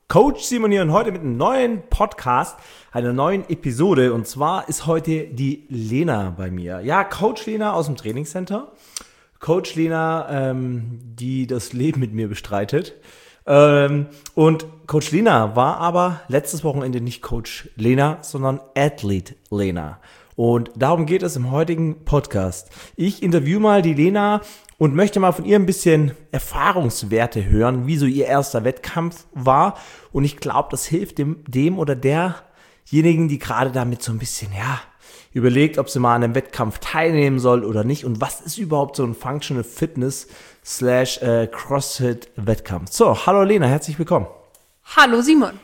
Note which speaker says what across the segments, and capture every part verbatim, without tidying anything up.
Speaker 1: Coach Simon hier und heute mit einem neuen Podcast, einer neuen Episode. Und zwar ist heute die Lena bei mir. Ja, Coach Lena aus dem Trainingscenter. Coach Lena, ähm, die das Leben mit mir bestreitet. Ähm, und Coach Lena war aber letztes Wochenende nicht Coach Lena, sondern Athlete Lena. Und darum geht es im heutigen Podcast. Ich interview mal die Lena und möchte mal von ihr ein bisschen Erfahrungswerte hören, wie so ihr erster Wettkampf war. Und ich glaube, das hilft dem, dem oder derjenigen, die gerade damit so ein bisschen, ja, überlegt, ob sie mal an einem Wettkampf teilnehmen soll oder nicht. Und was ist überhaupt so ein Functional Fitness slash äh, CrossFit Wettkampf? So, hallo Lena, herzlich willkommen.
Speaker 2: Hallo Simon.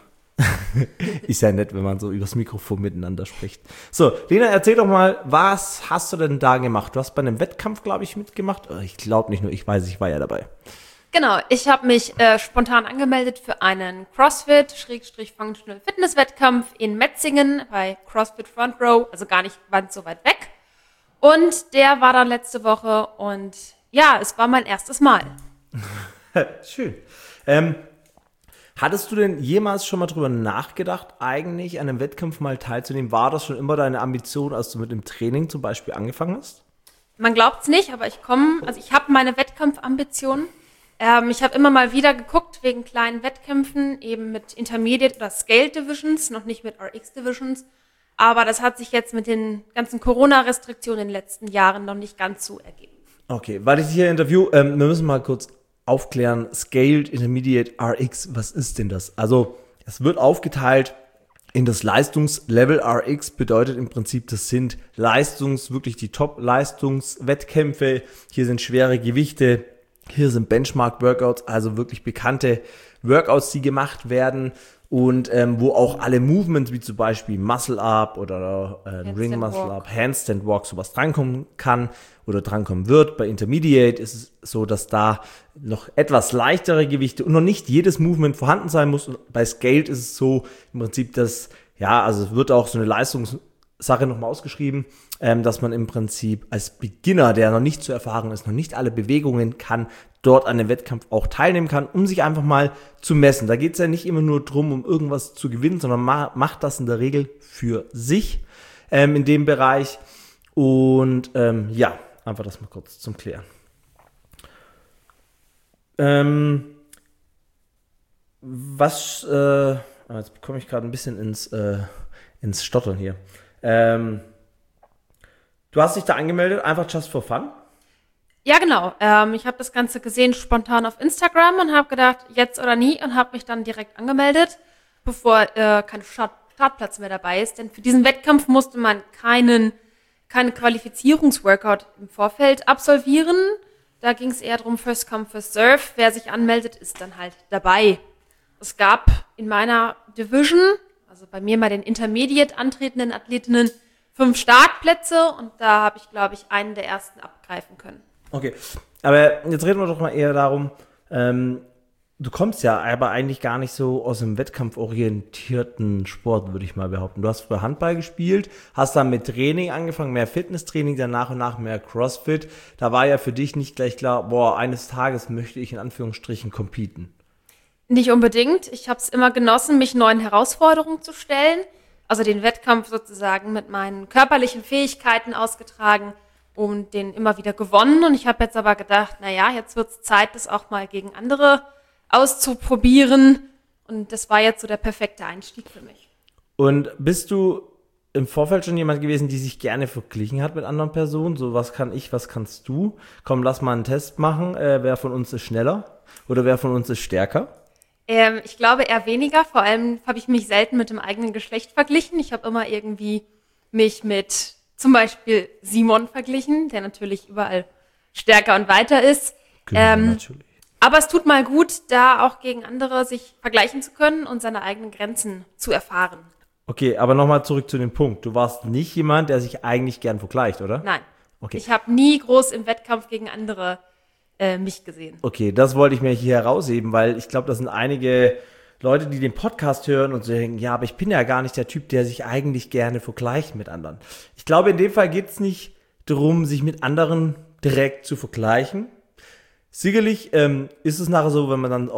Speaker 1: Ist ja nett, wenn man so übers Mikrofon miteinander spricht. So, Lena, erzähl doch mal, was hast du denn da gemacht? Du hast bei einem Wettkampf, glaube ich, mitgemacht. Ich glaube nicht nur, ich weiß, ich war ja dabei.
Speaker 2: Genau, ich habe mich äh, spontan angemeldet für einen CrossFit-Functional Fitness Wettkampf in Metzingen bei CrossFit Front Row, also gar nicht ganz so weit weg. Und der war dann letzte Woche und ja, es war mein erstes Mal.
Speaker 1: Schön. Ähm, Hattest du denn jemals schon mal drüber nachgedacht, eigentlich an einem Wettkampf mal teilzunehmen? War das schon immer deine Ambition, als du mit dem Training zum Beispiel angefangen hast?
Speaker 2: Man glaubt's nicht, aber ich komme, also ich habe meine Wettkampfambitionen. Ähm, ich habe immer mal wieder geguckt wegen kleinen Wettkämpfen, eben mit Intermediate oder Scaled Divisions, noch nicht mit R X Divisions. Aber das hat sich jetzt mit den ganzen Corona-Restriktionen in den letzten Jahren noch nicht ganz so ergeben.
Speaker 1: Okay, weil ich dich hier interview, ähm, wir müssen mal kurz aufklären, Scaled Intermediate R X, was ist denn das? Also es wird aufgeteilt in das Leistungslevel. R X bedeutet im Prinzip, das sind Leistungs, wirklich die Top-Leistungswettkämpfe. Hier sind schwere Gewichte, hier sind Benchmark-Workouts, also wirklich bekannte Workouts, die gemacht werden und ähm, wo auch alle Movements, wie zum Beispiel Muscle-Up oder äh, Ring Muscle-Up, Handstand Walk, sowas drankommen kann oder drankommen wird. Bei Intermediate ist es so, dass da noch etwas leichtere Gewichte und noch nicht jedes Movement vorhanden sein muss. Und bei Scaled ist es so im Prinzip, dass, ja, also es wird auch so eine Leistungssache nochmal ausgeschrieben, ähm, dass man im Prinzip als Beginner, der noch nicht so erfahren ist, noch nicht alle Bewegungen kann, dort an dem Wettkampf auch teilnehmen kann, um sich einfach mal zu messen. Da geht es ja nicht immer nur drum, um irgendwas zu gewinnen, sondern ma- macht das in der Regel für sich ähm, in dem Bereich. Und ähm, ja, einfach das mal kurz zum Klären. Ähm, was, äh, jetzt komme ich gerade ein bisschen ins, äh, ins Stottern hier. Ähm, du hast dich da angemeldet, einfach just for fun?
Speaker 2: Ja, genau. Ähm, ich habe das Ganze gesehen spontan auf Instagram und habe gedacht, jetzt oder nie, und habe mich dann direkt angemeldet, bevor äh, kein Start- Startplatz mehr dabei ist. Denn für diesen Wettkampf musste man keinen, keinen Qualifizierungsworkout im Vorfeld absolvieren. Da ging es eher darum, First Come, First Serve. Wer sich anmeldet, ist dann halt dabei. Es gab in meiner Division, also bei mir bei den Intermediate antretenden Athletinnen, fünf Startplätze und da habe ich, glaube ich, einen der ersten abgreifen können.
Speaker 1: Okay, aber jetzt reden wir doch mal eher darum, ähm, du kommst ja aber eigentlich gar nicht so aus einem wettkampforientierten Sport, würde ich mal behaupten. Du hast früher Handball gespielt, hast dann mit Training angefangen, mehr Fitnesstraining, dann nach und nach mehr CrossFit. Da war ja für dich nicht gleich klar, boah, eines Tages möchte ich in Anführungsstrichen competen.
Speaker 2: Nicht unbedingt. Ich habe es immer genossen, mich neuen Herausforderungen zu stellen. Also den Wettkampf sozusagen mit meinen körperlichen Fähigkeiten ausgetragen und den immer wieder gewonnen. Und ich habe jetzt aber gedacht, naja, jetzt wird es Zeit, das auch mal gegen andere auszuprobieren. Und das war jetzt so der perfekte Einstieg für mich.
Speaker 1: Und bist du im Vorfeld schon jemand gewesen, die sich gerne verglichen hat mit anderen Personen? So, was kann ich, was kannst du? Komm, lass mal einen Test machen. Äh, wer von uns ist schneller oder wer von uns ist stärker?
Speaker 2: Ähm, ich glaube eher weniger. Vor allem habe ich mich selten mit dem eigenen Geschlecht verglichen. Ich habe immer irgendwie mich mit zum Beispiel Simon verglichen, der natürlich überall stärker und weiter ist.
Speaker 1: Genau,
Speaker 2: ähm,
Speaker 1: natürlich.
Speaker 2: Aber es tut mal gut, da auch gegen andere sich vergleichen zu können und seine eigenen Grenzen zu erfahren.
Speaker 1: Okay, aber nochmal zurück zu dem Punkt. Du warst nicht jemand, der sich eigentlich gern vergleicht, oder?
Speaker 2: Nein,
Speaker 1: Okay.
Speaker 2: ich habe nie groß im Wettkampf gegen andere äh, mich gesehen.
Speaker 1: Okay, das wollte ich mir hier herausheben, weil ich glaube, das sind einige Leute, die den Podcast hören und so denken, ja, aber ich bin ja gar nicht der Typ, der sich eigentlich gerne vergleicht mit anderen. Ich glaube, in dem Fall geht es nicht darum, sich mit anderen direkt zu vergleichen. Sicherlich ähm, ist es nachher so, wenn man dann auf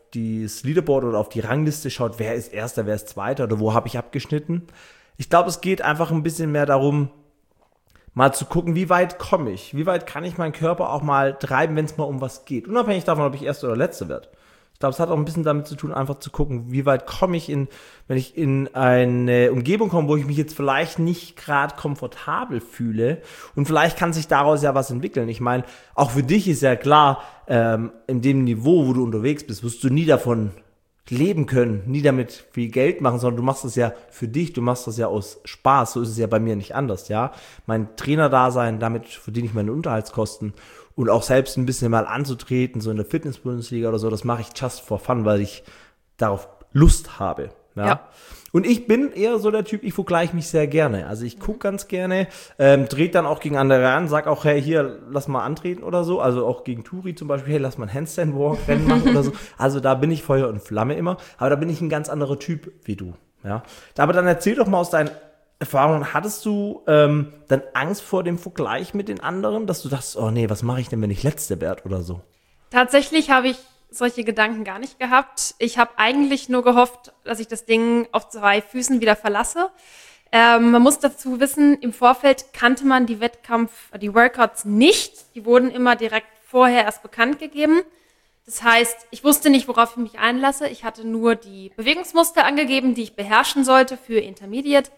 Speaker 1: das Leaderboard oder auf die Rangliste schaut, wer ist Erster, wer ist Zweiter oder wo habe ich abgeschnitten. Ich glaube, es geht einfach ein bisschen mehr darum, mal zu gucken, wie weit komme ich, wie weit kann ich meinen Körper auch mal treiben, wenn es mal um was geht. Unabhängig davon, ob ich Erster oder Letzter werde. Ich glaube, es hat auch ein bisschen damit zu tun, einfach zu gucken, wie weit komme ich in, wenn ich in eine Umgebung komme, wo ich mich jetzt vielleicht nicht gerade komfortabel fühle und vielleicht kann sich daraus ja was entwickeln. Ich meine, auch für dich ist ja klar, ähm, in dem Niveau, wo du unterwegs bist, wirst du nie davon leben können, nie damit viel Geld machen, sondern du machst das ja für dich, du machst das ja aus Spaß, so ist es ja bei mir nicht anders, ja. Mein Trainer-Dasein, damit verdiene ich meine Unterhaltskosten. Und auch selbst ein bisschen mal anzutreten, so in der Fitness-Bundesliga oder so, das mache ich just for fun, weil ich darauf Lust habe. Ja. ja. Und ich bin eher so der Typ, ich vergleiche mich sehr gerne. Also ich gucke ganz gerne, ähm, trete dann auch gegen andere an, sag auch, hey, hier, lass mal antreten oder so. Also auch gegen Turi zum Beispiel, hey, lass mal ein Handstand-Walk-Rennen machen oder so. Also da bin ich Feuer und Flamme immer. Aber da bin ich ein ganz anderer Typ wie du. Ja. Aber dann erzähl doch mal aus deinen Erfahrungen, hattest du ähm, dann Angst vor dem Vergleich mit den anderen, dass du dachtest, oh nee, was mache ich denn, wenn ich Letzte werde oder so?
Speaker 2: Tatsächlich habe ich solche Gedanken gar nicht gehabt. Ich habe eigentlich nur gehofft, dass ich das Ding auf zwei Füßen wieder verlasse. Ähm, man muss dazu wissen, im Vorfeld kannte man die Wettkampf, die Workouts nicht. Die wurden immer direkt vorher erst bekannt gegeben. Das heißt, ich wusste nicht, worauf ich mich einlasse. Ich hatte nur die Bewegungsmuster angegeben, die ich beherrschen sollte für Intermediate.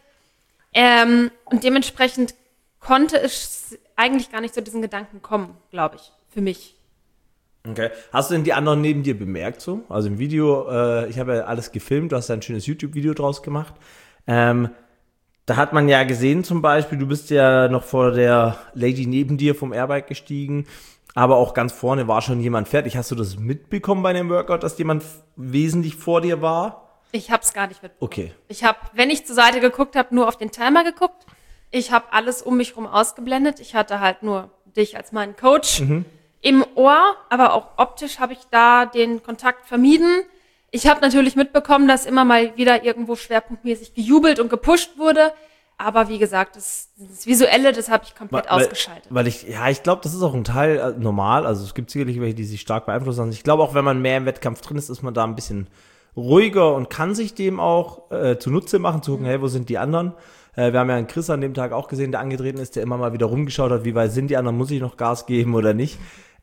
Speaker 2: Ähm, und dementsprechend konnte es eigentlich gar nicht zu diesen Gedanken kommen, glaube ich, für mich.
Speaker 1: Okay. Hast du denn die anderen neben dir bemerkt so? Also im Video, äh, ich habe ja alles gefilmt, du hast ja ein schönes YouTube-Video draus gemacht. Ähm, da hat man ja gesehen zum Beispiel, du bist ja noch vor der Lady neben dir vom Airbike gestiegen, aber auch ganz vorne war schon jemand fertig. Hast du das mitbekommen bei dem Workout, dass jemand wesentlich vor dir war?
Speaker 2: Ich habe es gar nicht mitbekommen.
Speaker 1: Okay.
Speaker 2: Ich habe, wenn ich zur Seite geguckt habe, nur auf den Timer geguckt. Ich habe alles um mich rum ausgeblendet. Ich hatte halt nur dich als meinen Coach mhm. im Ohr, aber auch optisch habe ich da den Kontakt vermieden. Ich habe natürlich mitbekommen, dass immer mal wieder irgendwo schwerpunktmäßig gejubelt und gepusht wurde. Aber wie gesagt, das, das Visuelle, das habe ich komplett
Speaker 1: weil,
Speaker 2: ausgeschaltet.
Speaker 1: Weil ich, ja, ich glaube, das ist auch ein Teil äh, normal. Also es gibt sicherlich welche, die sich stark beeinflussen. Ich glaube auch, wenn man mehr im Wettkampf drin ist, ist man da ein bisschen ruhiger und kann sich dem auch äh, zunutze machen, zu gucken, hey, wo sind die anderen? Äh, wir haben ja einen Chris an dem Tag auch gesehen, der angetreten ist, der immer mal wieder rumgeschaut hat, wie weit sind die anderen, muss ich noch Gas geben oder nicht?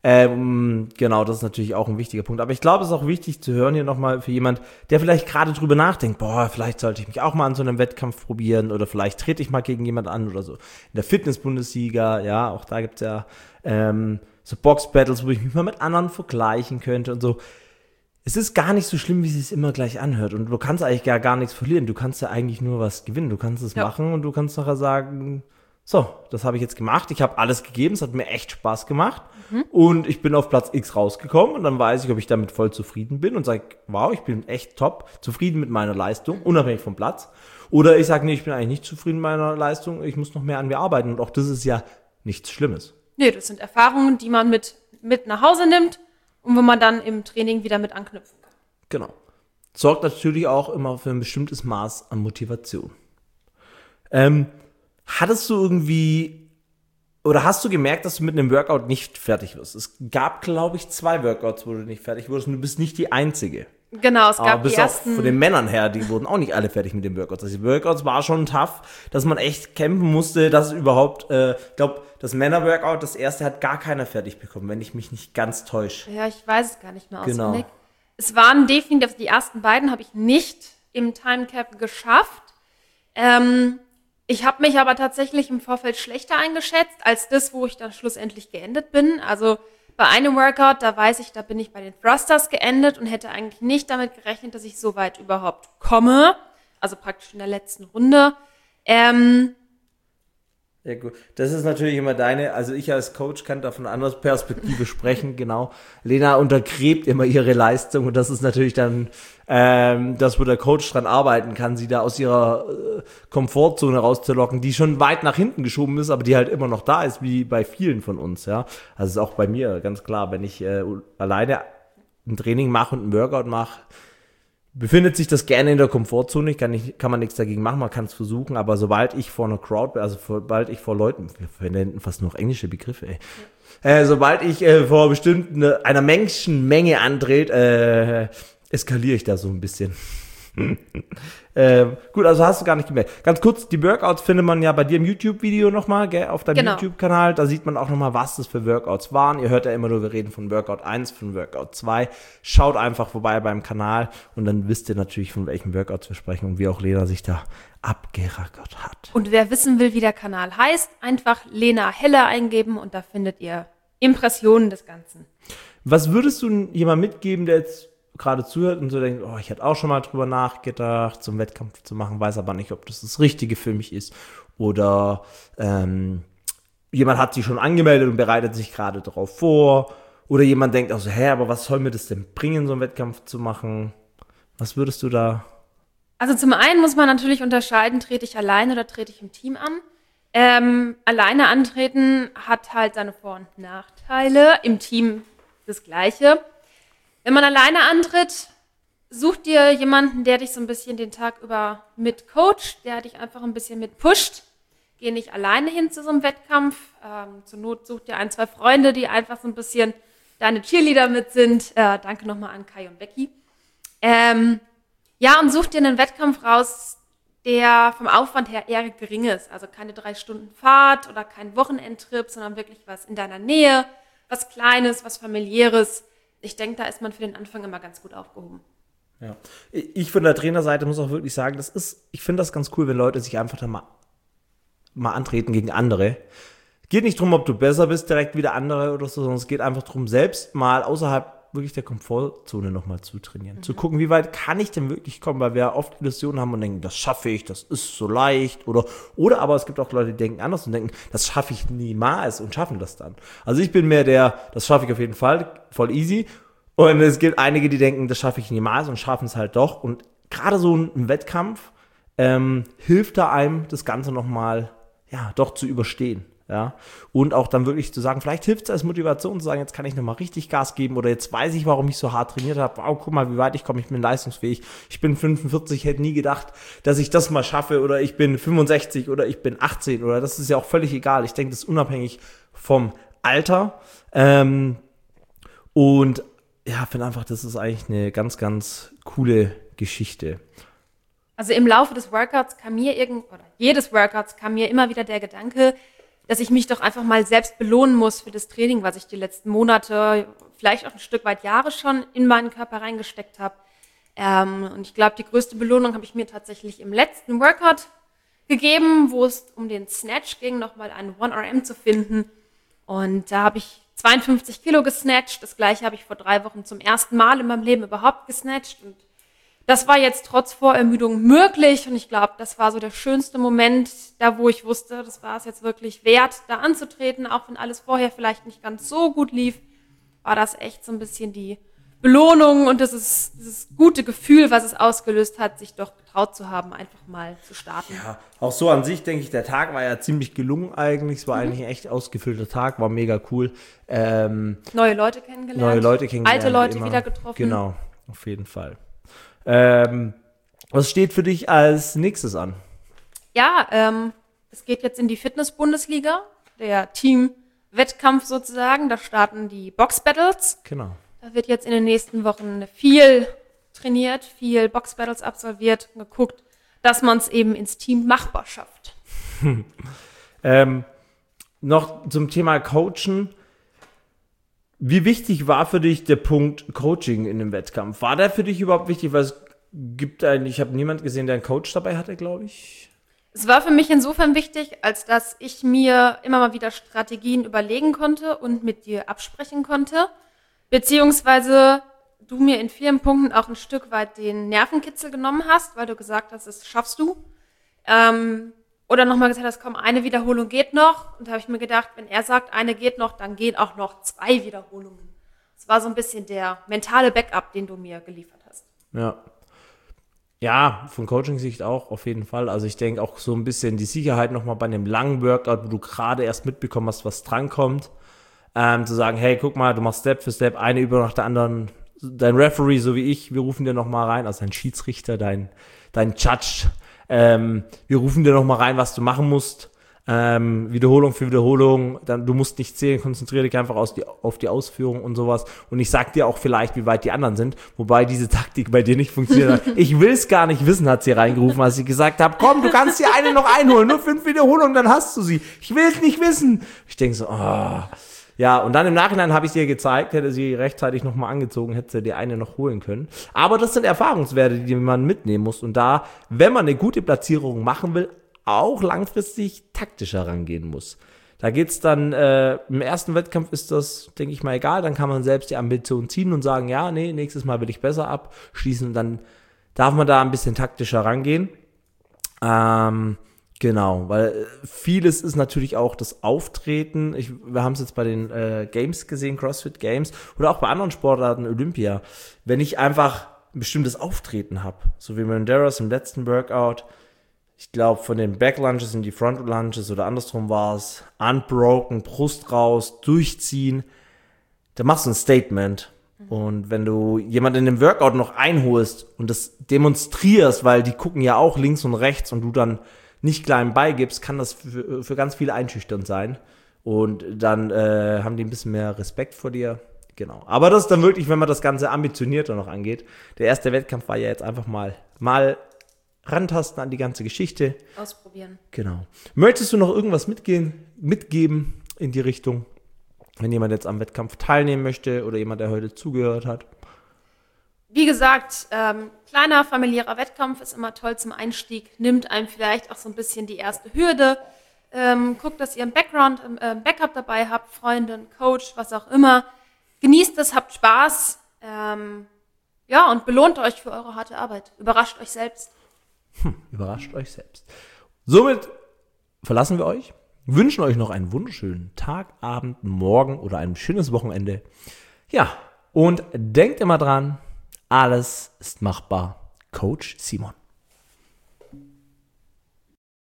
Speaker 1: Ähm, genau, das ist natürlich auch ein wichtiger Punkt. Aber ich glaube, es ist auch wichtig zu hören hier nochmal für jemand, der vielleicht gerade drüber nachdenkt, boah, vielleicht sollte ich mich auch mal an so einem Wettkampf probieren oder vielleicht trete ich mal gegen jemand an oder so. In der Fitness-Bundesliga, ja, auch da gibt's ja ähm, so Box-Battles, wo ich mich mal mit anderen vergleichen könnte und so. Es ist gar nicht so schlimm, wie es sich immer gleich anhört. Und du kannst eigentlich gar, gar nichts verlieren. Du kannst ja eigentlich nur was gewinnen. Du kannst es ja. machen und du kannst nachher sagen, so, das habe ich jetzt gemacht. Ich habe alles gegeben. Es hat mir echt Spaß gemacht. Mhm. Und ich bin auf Platz X rausgekommen. Und dann weiß ich, ob ich damit voll zufrieden bin und sage, wow, ich bin echt top, zufrieden mit meiner Leistung, unabhängig vom Platz. Oder ich sage, nee, ich bin eigentlich nicht zufrieden mit meiner Leistung. Ich muss noch mehr an mir arbeiten. Und auch das ist ja nichts Schlimmes.
Speaker 2: Nee, das sind Erfahrungen, die man mit, mit nach Hause nimmt. Und wo man dann im Training wieder mit anknüpfen kann.
Speaker 1: Genau. Sorgt natürlich auch immer für ein bestimmtes Maß an Motivation. Ähm, hattest du irgendwie, oder hast du gemerkt, dass du mit einem Workout nicht fertig wirst? Es gab, glaube ich, zwei Workouts, wo du nicht fertig wurdest und du bist nicht die Einzige.
Speaker 2: Genau, es gab
Speaker 1: Aber bis
Speaker 2: die ersten...
Speaker 1: auch von den Männern her, die wurden auch nicht alle fertig mit den Workouts. Also die Workouts war schon tough, dass man echt campen musste, dass es überhaupt, äh, ich glaube, das Männer-Workout, das erste hat gar keiner fertig bekommen, wenn ich mich nicht ganz täusche.
Speaker 2: Ja, ich weiß es gar nicht mehr
Speaker 1: Genau.
Speaker 2: auswendig. Es waren definitiv, die ersten beiden habe ich nicht im Timecap geschafft. Ähm, ich habe mich aber tatsächlich im Vorfeld schlechter eingeschätzt, als das, wo ich dann schlussendlich geendet bin. Also bei einem Workout, da weiß ich, da bin ich bei den Thrusters geendet und hätte eigentlich nicht damit gerechnet, dass ich so weit überhaupt komme. Also praktisch in der letzten Runde. Ähm,
Speaker 1: Ja gut, das ist natürlich immer deine, also ich als Coach kann da von einer anderen Perspektive sprechen, genau. Lena untergräbt immer ihre Leistung und das ist natürlich dann ähm, das, wo der Coach dran arbeiten kann, sie da aus ihrer äh, Komfortzone rauszulocken, die schon weit nach hinten geschoben ist, aber die halt immer noch da ist, wie bei vielen von uns, ja. Also ist auch bei mir ganz klar, wenn ich äh, alleine ein Training mache und ein Workout mache, befindet sich das gerne in der Komfortzone, ich kann, nicht, kann man nichts dagegen machen, man kann es versuchen, aber sobald ich vor einer Crowd bin, also sobald ich vor Leuten, wir verwenden fast nur englische Begriffe, ey. Ja. Äh, sobald ich äh, vor bestimmten, einer Menschenmenge andreht, äh, eskaliere ich da so ein bisschen. ähm, gut, also hast du gar nicht gemerkt. Ganz kurz, die Workouts findet man ja bei dir im YouTube-Video nochmal, gell, auf deinem
Speaker 2: Genau.
Speaker 1: YouTube-Kanal. Da sieht man auch nochmal, was das für Workouts waren. Ihr hört ja immer nur, wir reden von Workout eins, von Workout zwei. Schaut einfach vorbei beim Kanal und dann wisst ihr natürlich, von welchen Workouts wir sprechen und wie auch Lena sich da abgerackert hat.
Speaker 2: Und wer wissen will, wie der Kanal heißt, einfach Lena Heller eingeben und da findet ihr Impressionen des Ganzen.
Speaker 1: Was würdest du jemandem mitgeben, der jetzt gerade zuhört und so denkt, oh, ich hätte auch schon mal drüber nachgedacht, zum Wettkampf zu machen, weiß aber nicht, ob das das Richtige für mich ist. Oder ähm, jemand hat sich schon angemeldet und bereitet sich gerade darauf vor. Oder jemand denkt auch so, hä, aber was soll mir das denn bringen, so einen Wettkampf zu machen? Was würdest du da?
Speaker 2: Also zum einen muss man natürlich unterscheiden, trete ich allein oder trete ich im Team an. Ähm, alleine antreten hat halt seine Vor- und Nachteile, im Team das Gleiche. Wenn man alleine antritt, such dir jemanden, der dich so ein bisschen den Tag über mitcoacht, der dich einfach ein bisschen mitpusht. Geh nicht alleine hin zu so einem Wettkampf. Ähm, zur Not such dir ein, zwei Freunde, die einfach so ein bisschen deine Cheerleader mit sind. Äh, danke nochmal an Kai und Becky. Ähm, ja, und such dir einen Wettkampf raus, der vom Aufwand her eher gering ist. Also keine drei Stunden Fahrt oder kein Wochenendtrip, sondern wirklich was in deiner Nähe, was Kleines, was Familiäres. Ich denke, da ist man für den Anfang immer ganz gut aufgehoben.
Speaker 1: Ja. Ich von der Trainerseite muss auch wirklich sagen, das ist, ich finde das ganz cool, wenn Leute sich einfach da mal, mal antreten gegen andere. Geht nicht darum, ob du besser bist direkt wie der andere oder so, sondern es geht einfach darum, selbst mal außerhalb wirklich der Komfortzone nochmal zu trainieren. Mhm. Zu gucken, wie weit kann ich denn wirklich kommen, weil wir oft Illusionen haben und denken, das schaffe ich, das ist so leicht. Oder, oder aber es gibt auch Leute, die denken anders und denken, das schaffe ich niemals und schaffen das dann. Also ich bin mehr der, das schaffe ich auf jeden Fall, voll easy. Und es gibt einige, die denken, das schaffe ich niemals und schaffen es halt doch. Und gerade so ein Wettkampf ähm, hilft da einem, das Ganze nochmal, ja, doch zu überstehen. Ja, und auch dann wirklich zu sagen, vielleicht hilft es als Motivation zu sagen, jetzt kann ich nochmal richtig Gas geben oder jetzt weiß ich, warum ich so hart trainiert habe. Wow, guck mal, wie weit ich komme, ich bin leistungsfähig. Ich bin fünfundvierzig, hätte nie gedacht, dass ich das mal schaffe oder ich bin fünfundsechzig oder ich bin achtzehn oder das ist ja auch völlig egal. Ich denke, das ist unabhängig vom Alter. Ähm, und ja, finde einfach, das ist eigentlich eine ganz, ganz coole Geschichte.
Speaker 2: Also im Laufe des Workouts kam mir irgend oder jedes Workouts kam mir immer wieder der Gedanke, dass ich mich doch einfach mal selbst belohnen muss für das Training, was ich die letzten Monate, vielleicht auch ein Stück weit Jahre schon in meinen Körper reingesteckt habe. Ähm, und ich glaube, die größte Belohnung habe ich mir tatsächlich im letzten Workout gegeben, wo es um den Snatch ging, nochmal einen one R M zu finden. Und da habe ich zweiundfünfzig Kilo gesnatcht. Das gleiche habe ich vor drei Wochen zum ersten Mal in meinem Leben überhaupt gesnatcht. Und das war jetzt trotz Vorermüdung möglich und ich glaube, das war so der schönste Moment, da wo ich wusste, das war es jetzt wirklich wert, da anzutreten, auch wenn alles vorher vielleicht nicht ganz so gut lief, war das echt so ein bisschen die Belohnung und das ist dieses gute Gefühl, was es ausgelöst hat, sich doch getraut zu haben, einfach mal zu starten.
Speaker 1: Ja, auch so an sich denke ich, der Tag war ja ziemlich gelungen eigentlich, es war mhm. eigentlich ein echt ausgefüllter Tag, war mega cool. Ähm,
Speaker 2: neue Leute kennengelernt,
Speaker 1: neue Leute kennengelernt,
Speaker 2: alte Leute
Speaker 1: immer.
Speaker 2: wieder getroffen.
Speaker 1: Genau, auf jeden Fall. Ähm, was steht für dich als nächstes an?
Speaker 2: Ja, ähm, es geht jetzt in die Fitness-Bundesliga, der Team-Wettkampf sozusagen. Da starten die Box-Battles.
Speaker 1: Genau.
Speaker 2: Da wird jetzt in den nächsten Wochen viel trainiert, viel Box-Battles absolviert und geguckt, dass man es eben ins Team machbar schafft.
Speaker 1: ähm, noch zum Thema Coachen. Wie wichtig war für dich der Punkt Coaching in dem Wettkampf? War der für dich überhaupt wichtig? Weil es gibt eigentlich, ich habe niemanden gesehen, der einen Coach dabei hatte, glaube ich.
Speaker 2: Es war für mich insofern wichtig, als dass ich mir immer mal wieder Strategien überlegen konnte und mit dir absprechen konnte. Beziehungsweise du mir in vielen Punkten auch ein Stück weit den Nervenkitzel genommen hast, weil du gesagt hast, das schaffst du. Ähm, Oder nochmal gesagt hast, komm, eine Wiederholung geht noch. Und da habe ich mir gedacht, wenn er sagt, eine geht noch, dann gehen auch noch zwei Wiederholungen. Das war so ein bisschen der mentale Backup, den du mir geliefert hast.
Speaker 1: Ja. Ja, von Coaching-Sicht auch, auf jeden Fall. Also ich denke auch so ein bisschen die Sicherheit nochmal bei einem langen Workout, wo du gerade erst mitbekommen hast, was drankommt. Ähm, zu sagen, hey, guck mal, du machst Step für Step, eine Übung nach der anderen. Dein Referee, so wie ich, wir rufen dir nochmal rein, also dein Schiedsrichter, dein, dein Judge, Ähm, wir rufen dir noch mal rein, was du machen musst. Ähm, Wiederholung für Wiederholung, dann, du musst nicht zählen, konzentriere dich einfach aus die, auf die Ausführung und sowas. Und ich sag dir auch vielleicht, wie weit die anderen sind, wobei diese Taktik bei dir nicht funktioniert hat. Ich will es gar nicht wissen, hat sie reingerufen, als ich gesagt habe, komm, du kannst dir eine noch einholen, nur fünf Wiederholungen, dann hast du sie. Ich will es nicht wissen. Ich denke so, oh. Ja, und dann im Nachhinein habe ich dir gezeigt, hätte sie rechtzeitig nochmal angezogen, hätte sie dir eine noch holen können. Aber das sind Erfahrungswerte, die man mitnehmen muss. Und da, wenn man eine gute Platzierung machen will, auch langfristig taktischer rangehen muss. Da geht's dann, äh, im ersten Wettkampf ist das, denke ich mal, egal. Dann kann man selbst die Ambition ziehen und sagen, ja, nee, nächstes Mal will ich besser abschließen. Dann darf man da ein bisschen taktischer rangehen. Ähm, genau, weil vieles ist natürlich auch das Auftreten. Ich, wir haben es jetzt bei den äh, Games gesehen, CrossFit Games oder auch bei anderen Sportarten, Olympia. Wenn ich einfach ein bestimmtes Auftreten habe, so wie Banderas im letzten Workout, ich glaube, von den Backlunges in die Frontlunges oder andersrum war es, unbroken, Brust raus, durchziehen, da machst du ein Statement. Mhm. Und wenn du jemanden in dem Workout noch einholst und das demonstrierst, weil die gucken ja auch links und rechts und du dann nicht klein beigibst, kann das für, für ganz viele einschüchternd sein. Und dann äh, haben die ein bisschen mehr Respekt vor dir. Genau. Aber das ist dann wirklich, wenn man das Ganze ambitionierter noch angeht. Der erste Wettkampf war ja jetzt einfach mal, mal rantasten an die ganze Geschichte.
Speaker 2: Ausprobieren.
Speaker 1: Genau. Möchtest du noch irgendwas mitgehen, mitgeben in die Richtung, wenn jemand jetzt am Wettkampf teilnehmen möchte oder jemand, der heute zugehört hat?
Speaker 2: Wie gesagt, ähm, kleiner familiärer Wettkampf ist immer toll zum Einstieg, nimmt einem vielleicht auch so ein bisschen die erste Hürde. Ähm, guckt, dass ihr einen Background, äh, Backup dabei habt, Freundin, Coach, was auch immer. Genießt es, habt Spaß. Ähm, ja, und belohnt euch für eure harte Arbeit. Überrascht euch selbst.
Speaker 1: Hm, überrascht euch selbst. Somit verlassen wir euch, wünschen euch noch einen wunderschönen Tag, Abend, Morgen oder ein schönes Wochenende. Ja, und denkt immer dran, alles ist machbar. Coach Simon.